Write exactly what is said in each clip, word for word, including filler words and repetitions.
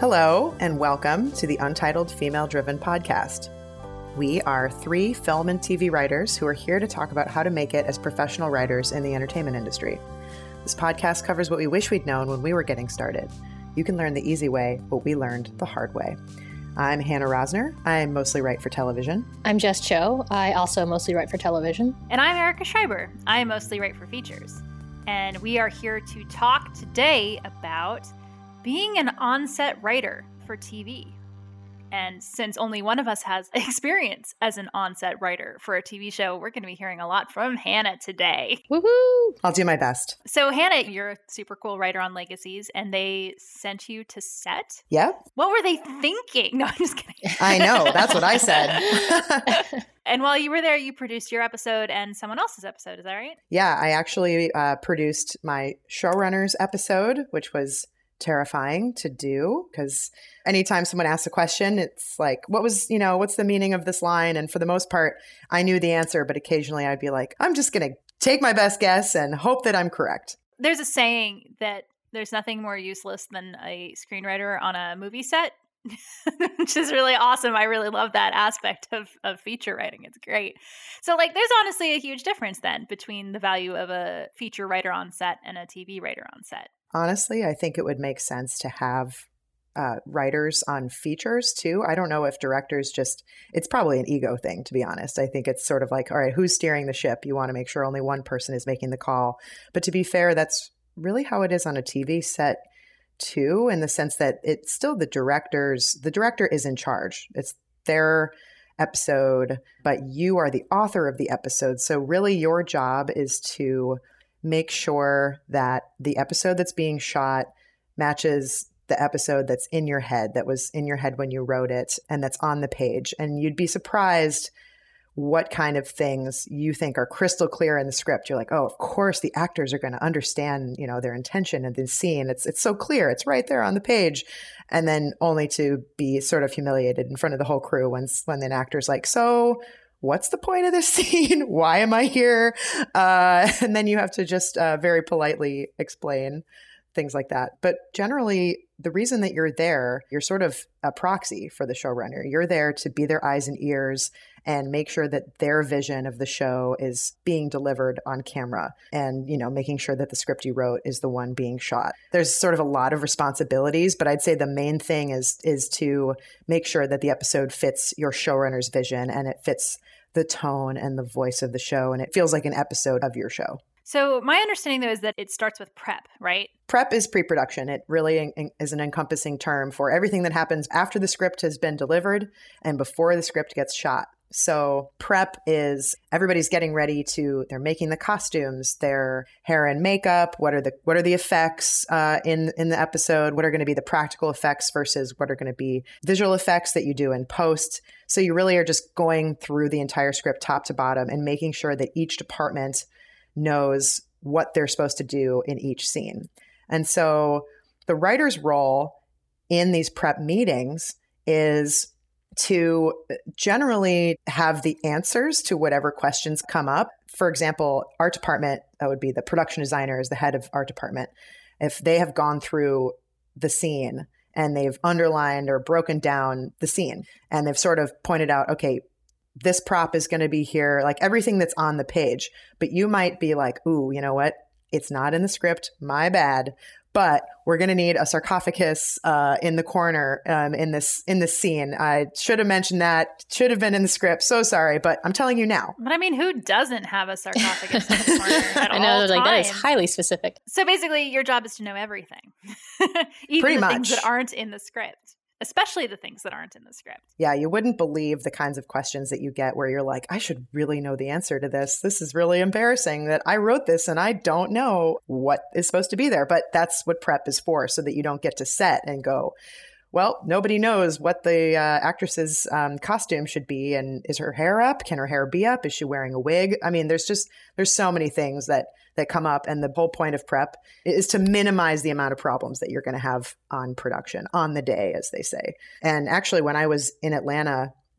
Hello, and welcome to the Untitled Female Driven Podcast. We are three film and T V writers who are here to talk about how to make it as professional writers in the entertainment industry. This podcast covers what we wish we'd known when we were getting started. You can learn the easy way, what we learned the hard way. I'm Hannah Rosner. I mostly write for television. I'm Jess Cho. I also mostly write for television. And I'm Erica Schreiber. I mostly write for features. And we are here to talk today about being an on-set writer for T V. And since only one of us has experience as an on-set writer for a T V show, we're going to be hearing a lot from Hannah today. Woohoo! I'll do my best. So Hannah, you're a super cool writer on Legacies, and they sent you to set? Yep. What were they thinking? No, I'm just kidding. I know. That's what I said. And while you were there, you produced your episode and someone else's episode. Is that right? Yeah, I actually uh, produced my showrunner's episode, which was terrifying to do because anytime someone asks a question, it's like, what was, you know, what's the meaning of this line? And for the most part, I knew the answer, but occasionally I'd be like, I'm just going to take my best guess and hope that I'm correct. There's a saying that there's nothing more useless than a screenwriter on a movie set, which is really awesome. I really love that aspect of, of feature writing. It's great. So like, there's honestly a huge difference then between the value of a feature writer on set and a T V writer on set. Honestly, I think it would make sense to have uh, writers on features too. I don't know if directors just, it's probably an ego thing, to be honest. I think it's sort of like, all right, who's steering the ship? You want to make sure only one person is making the call. But to be fair, that's really how it is on a T V set too, in the sense that it's still the directors, the director is in charge. It's their episode, but you are the author of the episode. So really your job is to make sure that the episode that's being shot matches the episode that's in your head, that was in your head when you wrote it, and that's on the page. And you'd be surprised what kind of things you think are crystal clear in the script. You're like, oh, of course the actors are going to understand, you know, their intention in the scene. It's it's so clear. It's right there on the page. And then only to be sort of humiliated in front of the whole crew when, when an actor's like, so what's the point of this scene? Why am I here? Uh, and then you have to just uh, very politely explain things like that. But generally, the reason that you're there, you're sort of a proxy for the showrunner. You're there to be their eyes and ears and make sure that their vision of the show is being delivered on camera and, you know, making sure that the script you wrote is the one being shot. There's sort of a lot of responsibilities, but I'd say the main thing is is to make sure that the episode fits your showrunner's vision and it fits the tone and the voice of the show, and it feels like an episode of your show. So my understanding, though, is that it starts with prep, right? Prep is pre-production. It really en- is an encompassing term for everything that happens after the script has been delivered and before the script gets shot. So prep is everybody's getting ready to, they're making the costumes, their hair and makeup. What are the what are the effects uh, in, in the episode? What are going to be the practical effects versus what are going to be visual effects that you do in post? So you really are just going through the entire script top to bottom and making sure that each department knows what they're supposed to do in each scene. And so the writer's role in these prep meetings is to generally have the answers to whatever questions come up. For example, art department, that would be the production designer is the head of art department. If they have gone through the scene and they've underlined or broken down the scene and they've sort of pointed out, okay, this prop is going to be here, like everything that's on the page, but you might be like, ooh, you know what? It's not in the script, my bad. But we're going to need a sarcophagus uh, in the corner um, in this in this scene. I should have mentioned that. Should have been in the script. So sorry, but I'm telling you now. But I mean, who doesn't have a sarcophagus in the corner at I know, all like times? that is highly specific. So basically, your job is to know everything, even Pretty the much. things that aren't in the script. Especially the things that aren't in the script. Yeah, you wouldn't believe the kinds of questions that you get where you're like, I should really know the answer to this. This is really embarrassing that I wrote this and I don't know what is supposed to be there. But that's what prep is for, so that you don't get to set and go, well, nobody knows what the uh, actress's um, costume should be. And is her hair up? Can her hair be up? Is she wearing a wig? I mean, there's just, there's so many things that that come up. And the whole point of prep is to minimize the amount of problems that you're going to have on production, on the day, as they say. And actually, when I was in Atlanta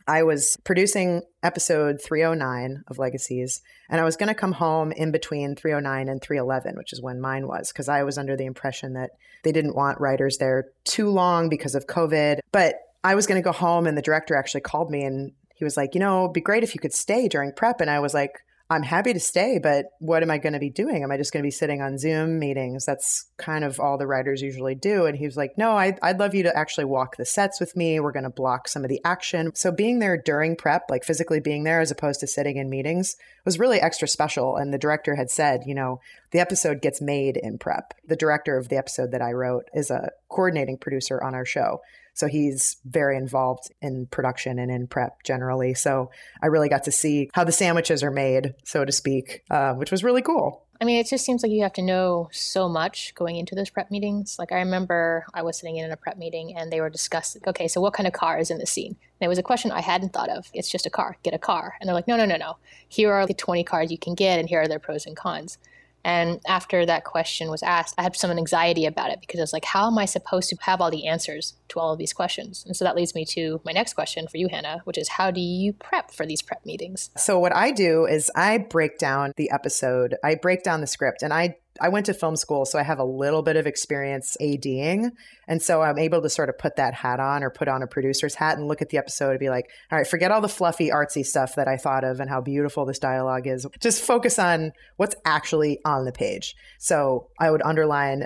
I was producing episode three oh nine of Legacies, and I was going to come home in between three oh nine and three eleven, which is when mine was, because I was under the impression that they didn't want writers there too long because of COVID. But I was going to go home, and the director actually called me, and he was like, you know, it'd be great if you could stay during prep. And I was like, I'm happy to stay, but what am I going to be doing? Am I just going to be sitting on Zoom meetings? That's kind of all the writers usually do. And he was like, no, I'd, I'd love you to actually walk the sets with me. We're going to block some of the action. So being there during prep, like physically being there as opposed to sitting in meetings, was really extra special. And the director had said, you know, the episode gets made in prep. The director of the episode that I wrote is a coordinating producer on our show. So he's very involved in production and in prep generally. So I really got to see how the sandwiches are made, so to speak, uh, which was really cool. I mean, it just seems like you have to know so much going into those prep meetings. Like I remember I was sitting in a prep meeting and they were discussing, okay, so what kind of car is in the scene? And it was a question I hadn't thought of. It's just a car, get a car. And they're like, no, no, no, no. Here are the twenty cars you can get and here are their pros and cons. And after that question was asked, I had some anxiety about it because I was like, how am I supposed to have all the answers to all of these questions? And so that leads me to my next question for you, Hannah, which is how do you prep for these prep meetings? So what I do is I break down the episode. I break down the script, and I I went to film school, so I have a little bit of experience ADing. And so I'm able to sort of put that hat on or put on a producer's hat and look at the episode and be like, all right, forget all the fluffy, artsy stuff that I thought of and how beautiful this dialogue is. Just focus on what's actually on the page. So I would underline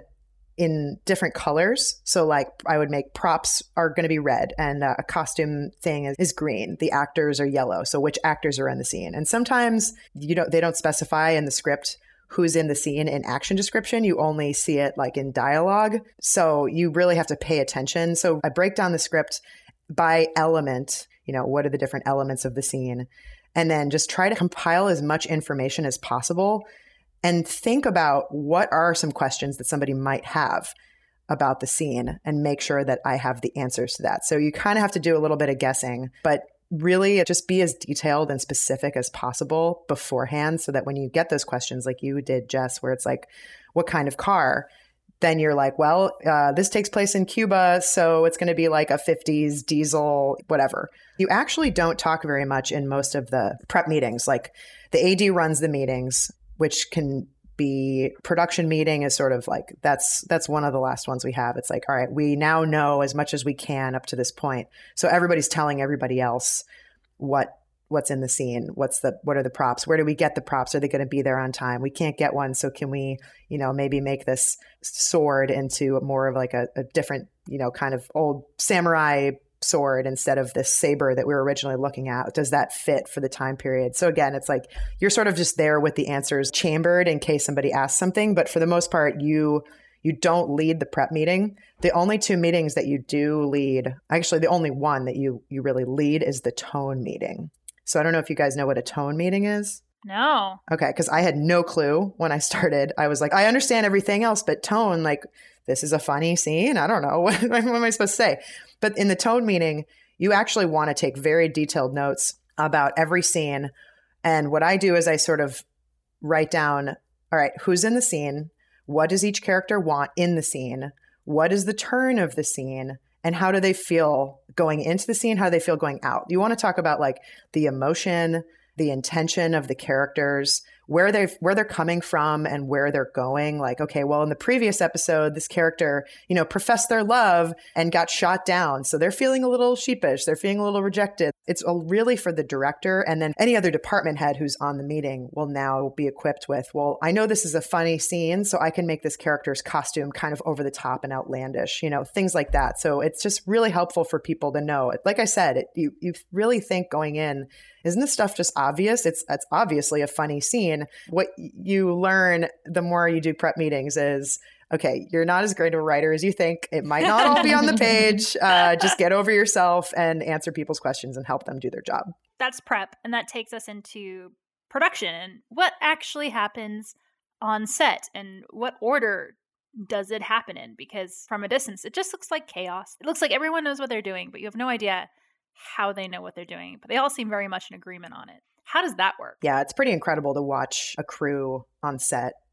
in different colors. So like I would make props are going to be red and uh, a costume thing is, is green. The actors are yellow. So which actors are in the scene? And sometimes you don't, they don't specify in the script who's in the scene in action description. You only see it like in dialogue. So you really have to pay attention. So I break down the script by element, you know, what are the different elements of the scene? And then just try to compile as much information as possible and think about what are some questions that somebody might have about the scene and make sure that I have the answers to that. So you kind of have to do a little bit of guessing, but really just be as detailed and specific as possible beforehand so that when you get those questions like you did, Jess, where it's like, what kind of car? Then you're like, well, uh, this takes place in Cuba, so it's going to be like a fifties diesel, whatever. You actually don't talk very much in most of the prep meetings. Like the A D runs the meetings, which can be production meeting is sort of like, that's that's one of the last ones we have. It's like, all right, we now know as much as we can up to this point. So everybody's telling everybody else what what's in the scene, what's the what are the props, where do we get the props, are they going to be there on time? We can't get one, so can we, you know, maybe make this sword into more of like a, a different, you know, kind of old samurai sword instead of this saber that we were originally looking at? Does that fit for the time period? So again, it's like you're sort of just there with the answers chambered in case somebody asks something, but for the most part, you you don't lead the prep meeting. The only two meetings that you do lead, actually the only one that you you really lead is the tone meeting. So I don't know if you guys know what a tone meeting is. No. Okay, because I had no clue when I started. I was like, I understand everything else, but tone, like, this is a funny scene. I don't know. What, what am I supposed to say? But in the tone meeting, you actually want to take very detailed notes about every scene. And what I do is I sort of write down, all right, who's in the scene? What does each character want in the scene? What is the turn of the scene? And how do they feel going into the scene? How do they feel going out? You want to talk about like the emotion, the intention of the characters, where they're where they're coming from and where they're going. Like, okay, well, in the previous episode, this character, you know, professed their love and got shot down. So they're feeling a little sheepish. They're feeling a little rejected. It's really for the director. And then any other department head who's on the meeting will now be equipped with, well, I know this is a funny scene, so I can make this character's costume kind of over the top and outlandish, you know, things like that. So it's just really helpful for people to know. Like I said, it, you you really think going in, isn't this stuff just obvious? It's it's obviously a funny scene. What you learn the more you do prep meetings is, okay, you're not as great of a writer as you think. It might not all be on the page. Uh, just get over yourself and answer people's questions and help them do their job. That's prep. And that takes us into production and what actually happens on set and what order does it happen in? Because from a distance, it just looks like chaos. It looks like everyone knows what they're doing, but you have no idea how they know what they're doing. But they all seem very much in agreement on it. How does that work? Yeah, it's pretty incredible to watch a crew on set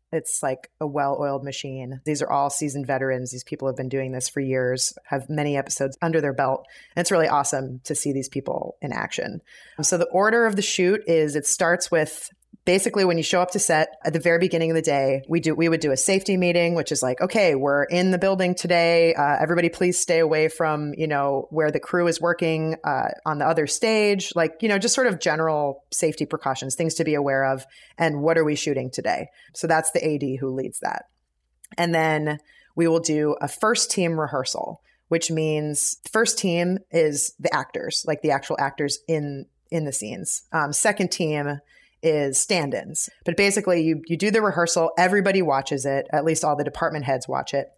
It's like a well-oiled machine. These are all seasoned veterans. These people have been doing this for years, have many episodes under their belt. And it's really awesome to see these people in action. So the order of the shoot is it starts with basically when you show up to set at the very beginning of the day, we do we would do a safety meeting, which is like, okay, we're in the building today. Uh, everybody please stay away from, you know, where the crew is working uh, on the other stage. Like, you know, just sort of general safety precautions, things to be aware of. And what are we shooting today? So that's the A D who leads that. And then we will do a first team rehearsal, which means first team is the actors, like the actual actors in, in the scenes. Um, second team is stand-ins. But basically you you do the rehearsal, everybody watches it, at least all the department heads watch it,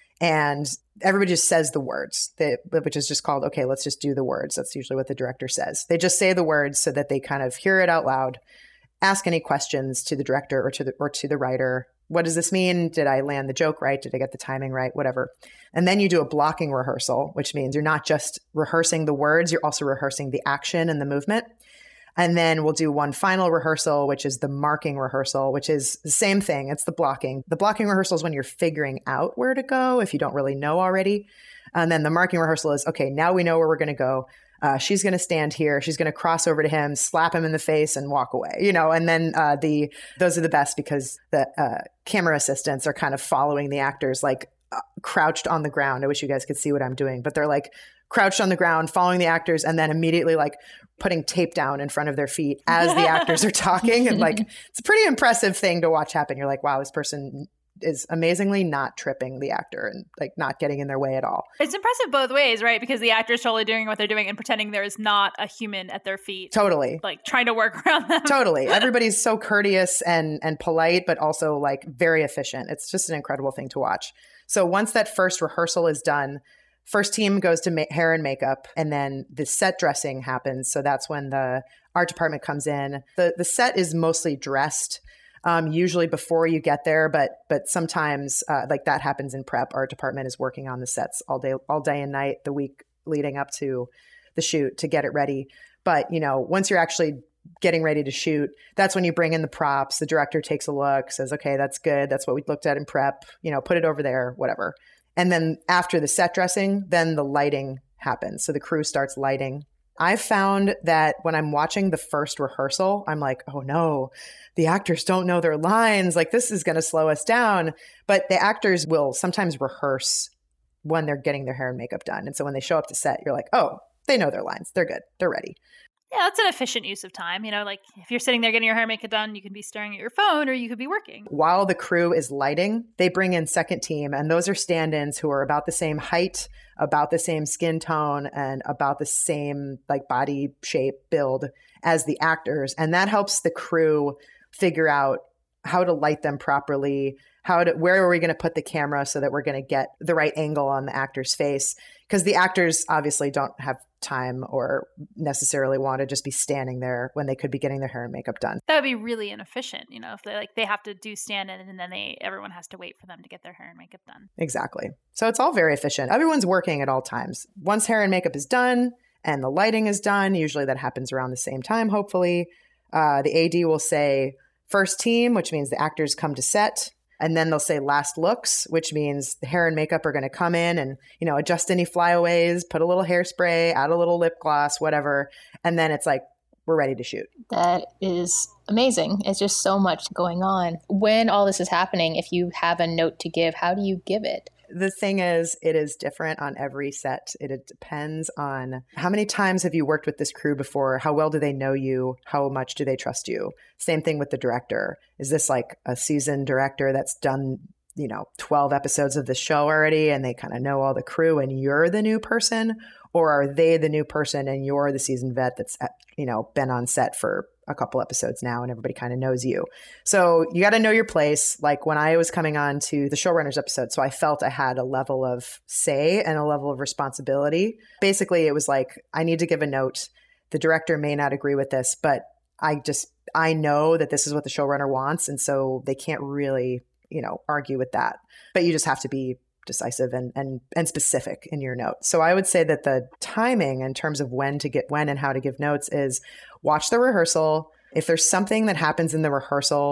and everybody just says the words, they, which is just called, okay, let's just do the words. That's usually what the director says. They just say the words so that they kind of hear it out loud, ask any questions to the director or to the or to the writer. What does this mean? Did I land the joke right? Did I get the timing right? Whatever. And then you do a blocking rehearsal, which means you're not just rehearsing the words, you're also rehearsing the action and the movement. And then we'll do one final rehearsal, which is the marking rehearsal, which is the same thing. It's the blocking. The blocking rehearsal is when you're figuring out where to go if you don't really know already. And then the marking rehearsal is, okay, now we know where we're going to go. Uh, she's going to stand here. She's going to cross over to him, slap him in the face, and walk away. You know, and then uh, the those are the best because the uh, camera assistants are kind of following the actors, like uh, crouched on the ground. I wish you guys could see what I'm doing, but they're like crouched on the ground, following the actors, and then immediately like putting tape down in front of their feet as the actors are talking. And like, it's a pretty impressive thing to watch happen. You're like, wow, this person is amazingly not tripping the actor and like not getting in their way at all. It's impressive both ways, right? Because the actor's totally doing what they're doing and pretending there is not a human at their feet. Totally. Like trying to work around them. Totally. Everybody's so courteous and and polite, but also like very efficient. It's just an incredible thing to watch. So once that first rehearsal is done, first team goes to ma- hair and makeup, and then the set dressing happens. So that's when the art department comes in. The the set is mostly dressed, um, usually before you get there, but but sometimes uh, like that happens in prep. Art department is working on the sets all day, all day and night, the week leading up to the shoot to get it ready. But you know, once you're actually getting ready to shoot, that's when you bring in the props. The director takes a look, says, okay, that's good. That's what we looked at in prep. You know, put it over there, whatever. And then after the set dressing, then the lighting happens. So the crew starts lighting. I've found that when I'm watching the first rehearsal, I'm like, oh no, the actors don't know their lines. Like this is going to slow us down. But the actors will sometimes rehearse when they're getting their hair and makeup done. And so when they show up to set, you're like, oh, they know their lines. They're good. They're ready. Yeah, that's an efficient use of time. You know, like if you're sitting there getting your hair and makeup done, you could be staring at your phone or you could be working. While the crew is lighting, they bring in second team, and those are stand-ins who are about the same height, about the same skin tone, and about the same like body shape build as the actors. And that helps the crew figure out how to light them properly, how to, where are we going to put the camera so that we're going to get the right angle on the actor's face? Because the actors obviously don't have time or necessarily want to just be standing there when they could be getting their hair and makeup done. That would be really inefficient, you know, if they like they have to do stand-in and then they everyone has to wait for them to get their hair and makeup done. Exactly. So it's all very efficient. Everyone's working at all times. Once hair and makeup is done and the lighting is done, usually that happens around the same time, hopefully, uh, the A D will say first team, which means the actors come to set. And then they'll say last looks, which means the hair and makeup are going to come in and, you know, adjust any flyaways, put a little hairspray, add a little lip gloss, whatever. And then it's like, we're ready to shoot. That is amazing. It's just so much going on. When all this is happening, if you have a note to give, how do you give it? The thing is, it is different on every set. It, it depends on how many times have you worked with this crew before? How well do they know you? How much do they trust you? Same thing with the director. Is this like a seasoned director that's done, you know, twelve episodes of the show already and they kind of know all the crew and you're the new person? Or are they the new person and you're the seasoned vet that's, you know, been on set for a couple episodes now and everybody kind of knows you. So you got to know your place. Like when I was coming on to the showrunners episode, so I felt I had a level of say and a level of responsibility. Basically, it was like, I need to give a note. The director may not agree with this, but I just, I know that this is what the showrunner wants. And so they can't really, you know, argue with that. But you just have to be decisive and, and, and specific in your note. So I would say that the timing in terms of when to get, when and how to give notes is watch the rehearsal. If there's something that happens in the rehearsal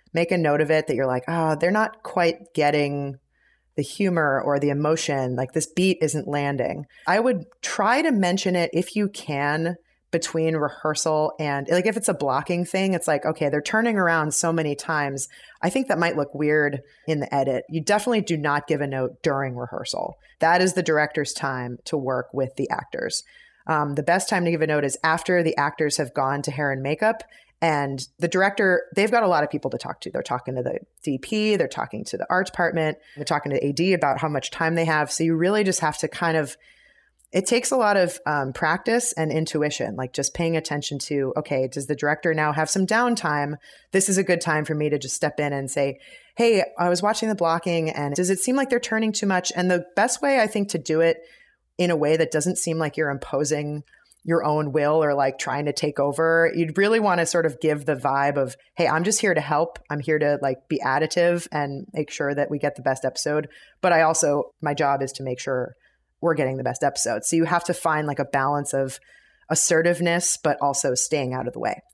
make a note of it that you're like, oh, they're not quite getting the humor or the emotion, like this beat isn't landing. I would try to mention it if you can between rehearsal and like if it's a blocking thing, it's like, okay, they're turning around so many times. I think that might look weird in the edit. You definitely do not give a note during rehearsal. That is the director's time to work with the actors. Um, the best time to give a note is after the actors have gone to hair and makeup. And the director, they've got a lot of people to talk to. They're talking to the D P, they're talking to the art department, they're talking to A D about how much time they have. So you really just have to kind of, it takes a lot of um, practice and intuition, like just paying attention to, okay, does the director now have some downtime? This is a good time for me to just step in and say, hey, I was watching the blocking and does it seem like they're turning too much? And the best way I think to do it in a way that doesn't seem like you're imposing your own will or like trying to take over, you'd really want to sort of give the vibe of, hey, I'm just here to help. I'm here to like be additive and make sure that we get the best episode. But I also, my job is to make sure we're getting the best episode. So you have to find like a balance of assertiveness, but also staying out of the way.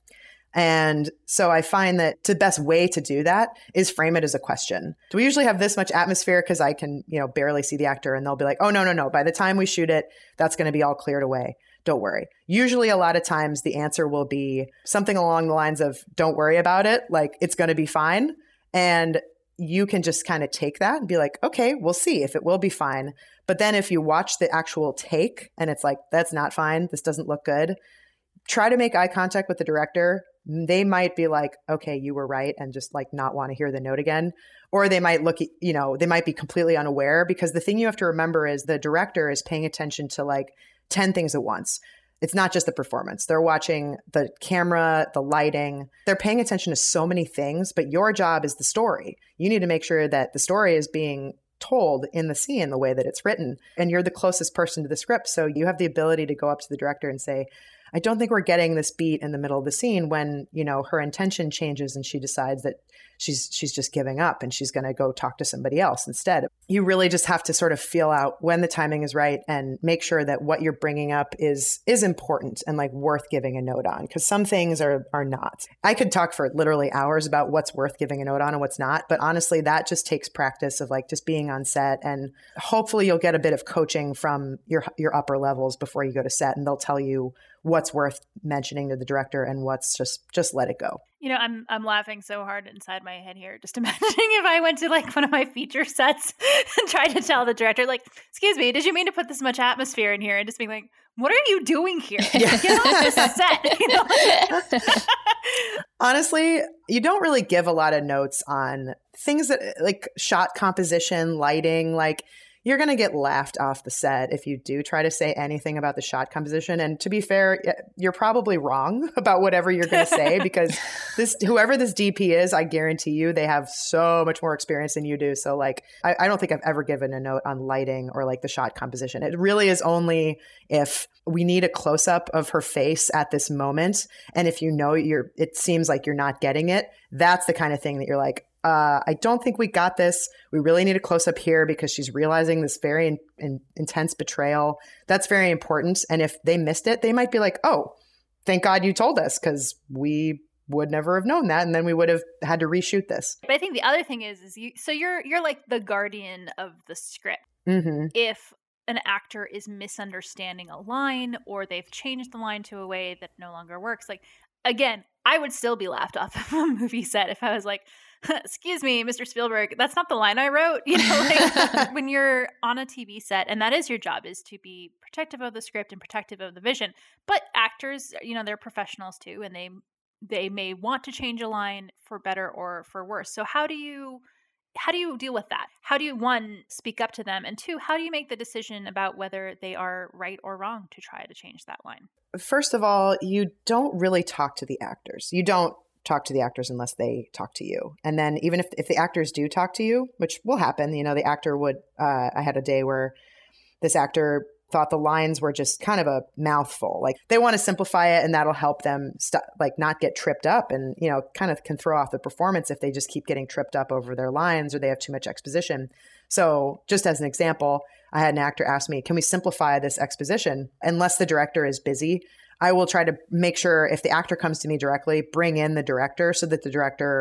And so I find that the best way to do that is frame it as a question. Do we usually have this much atmosphere? Because I can, you know, barely see the actor and they'll be like, oh, no, no, no. By the time we shoot it, that's going to be all cleared away. Don't worry. Usually a lot of times the answer will be something along the lines of, don't worry about it. Like, it's going to be fine. And you can just kind of take that and be like, okay, we'll see if it will be fine. But then if you watch the actual take and it's like, that's not fine, this doesn't look good, try to make eye contact with the director. They might be like, okay, you were right, and just like not want to hear the note again. Or they might look, you know, they might be completely unaware, because the thing you have to remember is the director is paying attention to like ten things at once. It's not just the performance. They're watching the camera, the lighting. They're paying attention to so many things, but your job is the story. You need to make sure that the story is being told in the scene the way that it's written. And you're the closest person to the script. So you have the ability to go up to the director and say, I don't think we're getting this beat in the middle of the scene, when, you know, her intention changes and she decides that she's she's just giving up and she's going to go talk to somebody else instead. You really just have to sort of feel out when the timing is right and make sure that what you're bringing up is is important and like worth giving a note on, because some things are are not. I could talk for literally hours about what's worth giving a note on and what's not, but honestly, that just takes practice of like just being on set, and hopefully you'll get a bit of coaching from your your upper levels before you go to set, and they'll tell you what's worth mentioning to the director and what's just just let it go. You know, I'm I'm laughing so hard inside my head here, just imagining if I went to like one of my feature sets and tried to tell the director, like, excuse me, did you mean to put this much atmosphere in here? And just being like, what are you doing here? Yeah. Get off the set. You know? Honestly, you don't really give a lot of notes on things that like shot composition, lighting, like you're going to get laughed off the set if you do try to say anything about the shot composition. And to be fair, you're probably wrong about whatever you're going to say, because this, whoever this D P is, I guarantee you, they have so much more experience than you do. So like, I, I don't think I've ever given a note on lighting or like the shot composition. It really is only if we need a close up of her face at this moment. And if you know you're, it seems like you're not getting it, that's the kind of thing that you're like, Uh, I don't think we got this. We really need a close up here because she's realizing this very in, in, intense betrayal. That's very important. And if they missed it, they might be like, oh, thank God you told us, because we would never have known that. And then we would have had to reshoot this. But I think the other thing is, is you, so you're, you're like the guardian of the script. Mm-hmm. If an actor is misunderstanding a line or they've changed the line to a way that no longer works, like, again, I would still be laughed off of a movie set if I was like, excuse me, Mister Spielberg, that's not the line I wrote. You know, like when you're on a T V set, and that is your job, is to be protective of the script and protective of the vision. But actors, you know, they're professionals too, and they they may want to change a line for better or for worse. So how do you how do you deal with that? How do you, one, speak up to them, and two, how do you make the decision about whether they are right or wrong to try to change that line? First of all, you don't really talk to the actors. You don't talk to the actors unless they talk to you. And then even if, if the actors do talk to you, which will happen, you know, the actor would, uh, I had a day where this actor thought the lines were just kind of a mouthful. Like they want to simplify it and that'll help them st- like not get tripped up, and, you know, kind of can throw off the performance if they just keep getting tripped up over their lines or they have too much exposition. So just as an example, I had an actor ask me, can we simplify this exposition? Unless the director is busy, I will try to make sure if the actor comes to me directly, bring in the director so that the director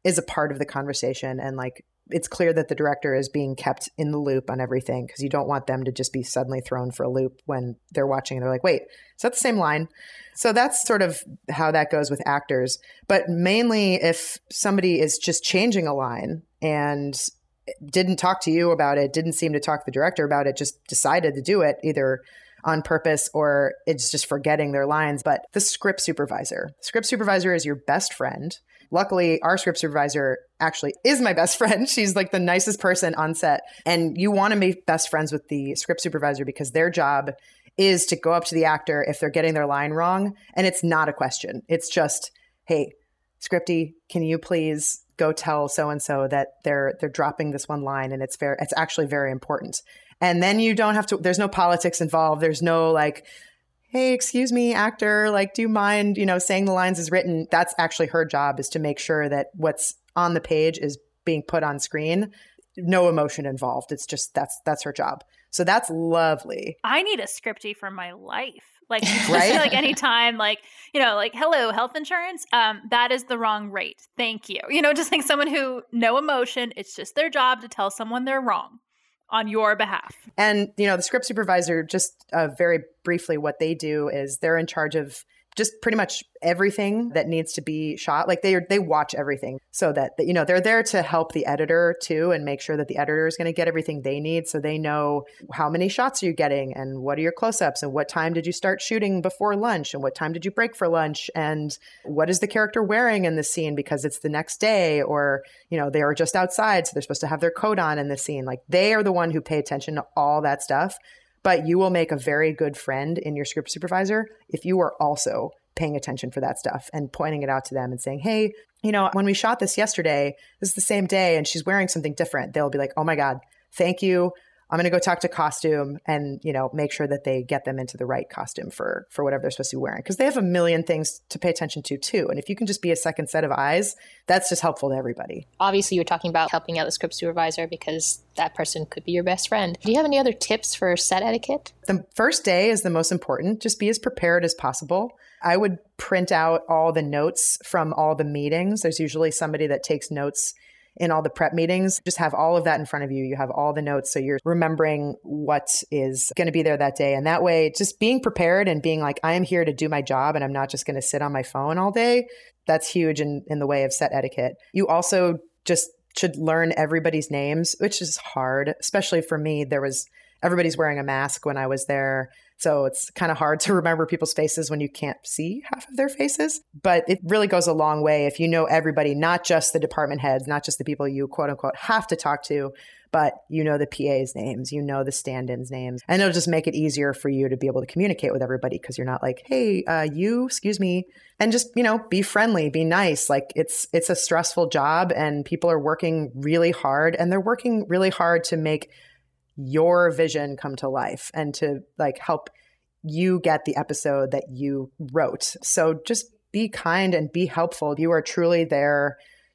is a part of the conversation. And like, it's clear that the director is being kept in the loop on everything, because you don't want them to just be suddenly thrown for a loop when they're watching and they're like, wait, is that the same line? So that's sort of how that goes with actors. But mainly if somebody is just changing a line and didn't talk to you about it, didn't seem to talk to the director about it, just decided to do it either on purpose or it's just forgetting their lines. But the script supervisor, script supervisor is your best friend. Luckily, our script supervisor actually is my best friend. She's like the nicest person on set. And you want to make best friends with the script supervisor because their job is to go up to the actor if they're getting their line wrong. And it's not a question. It's just, hey, Scripty, can you please go tell so-and-so that they're they're dropping this one line and it's fair. It's actually very important. And then you don't have to, there's no politics involved. There's no like, hey, excuse me, actor, like, do you mind, you know, saying the lines as written? That's actually her job, is to make sure that what's on the page is being put on screen. No emotion involved. It's just, that's, that's her job. So that's lovely. I need a Scripty for my life. Like, right? Like anytime, like, you know, like, hello, health insurance. Um, that is the wrong rate. Thank you. You know, just like someone who, no emotion. It's just their job to tell someone they're wrong on your behalf. And, you know, the script supervisor, just uh, very briefly, what they do is they're in charge of just pretty much everything that needs to be shot. Like they they watch everything so that, you know, they're there to help the editor too and make sure that the editor is going to get everything they need. So they know how many shots are you getting and what are your close-ups and what time did you start shooting before lunch and what time did you break for lunch and what is the character wearing in the scene because it's the next day, or, you know, they are just outside. So they're supposed to have their coat on in the scene. Like they are the one who pay attention to all that stuff. But you will make a very good friend in your script supervisor if you are also paying attention for that stuff and pointing it out to them and saying, hey, you know, when we shot this yesterday, this is the same day and she's wearing something different. They'll be like, oh my God, thank you. I'm going to go talk to costume and, you know, make sure that they get them into the right costume for, for whatever they're supposed to be wearing. Because they have a million things to pay attention to too. And if you can just be a second set of eyes, that's just helpful to everybody. Obviously, you're talking about helping out the script supervisor because that person could be your best friend. Do you have any other tips for set etiquette? The first day is the most important. Just be as prepared as possible. I would print out all the notes from all the meetings. There's usually somebody that takes notes in all the prep meetings. Just have all of that in front of you. You have all the notes. So you're remembering what is going to be there that day. And that way, just being prepared and being like, I am here to do my job and I'm not just going to sit on my phone all day. That's huge in, in the way of set etiquette. You also just should learn everybody's names, which is hard, especially for me. There was, everybody's wearing a mask when I was there. So it's kind of hard to remember people's faces when you can't see half of their faces. But it really goes a long way if you know everybody, not just the department heads, not just the people you quote unquote have to talk to, but you know the P A's names, you know the stand-ins names. And it'll just make it easier for you to be able to communicate with everybody because you're not like, hey, uh, you, excuse me. And just, you know, be friendly, be nice. Like it's it's a stressful job and people are working really hard and they're working really hard to make your vision come to life and to like help you get the episode that you wrote. So just be kind and be helpful. You are truly there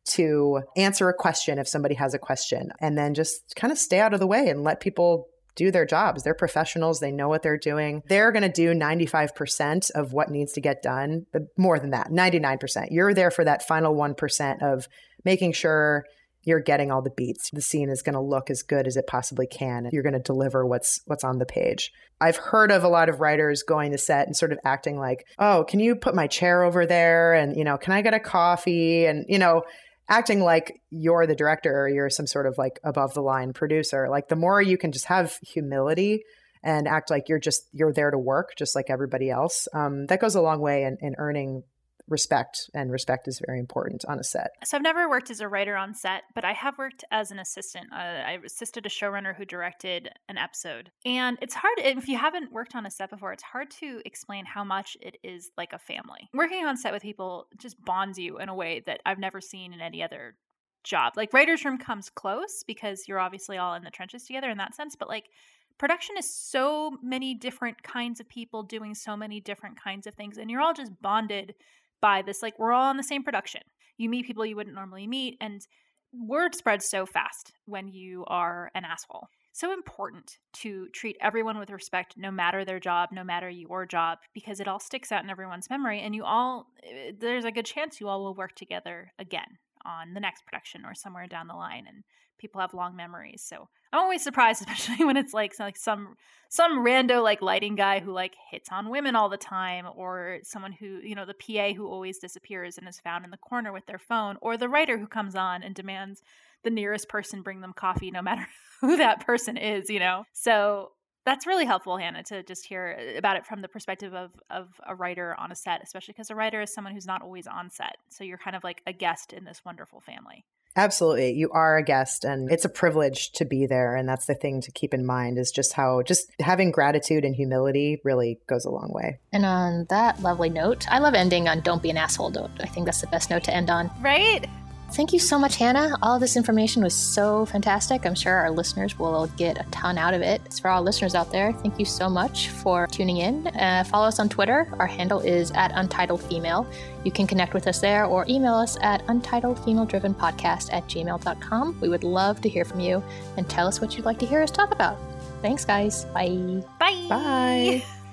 to answer a question if somebody has a question, and then just kind of stay out of the way and let people do their jobs. They're professionals. They know what they're doing. They're going to do ninety-five percent of what needs to get done, but more than that, ninety-nine percent. You're there for that final one percent of making sure you're getting all the beats. The scene is going to look as good as it possibly can. You're going to deliver what's what's on the page. I've heard of a lot of writers going to set and sort of acting like, oh, can you put my chair over there? And, you know, can I get a coffee? And, you know, acting like you're the director or you're some sort of like above the line producer. Like the more you can just have humility and act like you're just, you're there to work just like everybody else. Um, that goes a long way in, in earning respect, and respect is very important on a set. So I've never worked as a writer on set, but I have worked as an assistant. Uh, I assisted a showrunner who directed an episode. And it's hard, if you haven't worked on a set before, it's hard to explain how much it is like a family. Working on set with people just bonds you in a way that I've never seen in any other job. Like writer's room comes close because you're obviously all in the trenches together in that sense, but like production is so many different kinds of people doing so many different kinds of things, and you're all just bonded by this, like we're all on the same production. You meet people you wouldn't normally meet, and word spreads so fast when you are an asshole. So important to treat everyone with respect, no matter their job, no matter your job, because it all sticks out in everyone's memory, and you all, there's a good chance you all will work together again on the next production or somewhere down the line, and people have long memories. So I'm always surprised, especially when it's like, like some some rando like lighting guy who like hits on women all the time, or someone who, you know, the P A who always disappears and is found in the corner with their phone, or the writer who comes on and demands the nearest person bring them coffee no matter who that person is, you know? So that's really helpful, Hannah, to just hear about it from the perspective of of a writer on a set, especially because a writer is someone who's not always on set. So you're kind of like a guest in this wonderful family. Absolutely. You are a guest, and it's a privilege to be there. And that's the thing to keep in mind, is just how just having gratitude and humility really goes a long way. And on that lovely note, I love ending on don't be an asshole note. I think that's the best note to end on. Right? Thank you so much, Hannah. All of this information was so fantastic. I'm sure our listeners will get a ton out of it. So for all listeners out there, thank you so much for tuning in. Uh, follow us on Twitter. Our handle is at Untitled Female. You can connect with us there or email us at untitledfemaledrivenpodcast at gmail dot com. We would love to hear from you and tell us what you'd like to hear us talk about. Thanks, guys. Bye. Bye. Bye.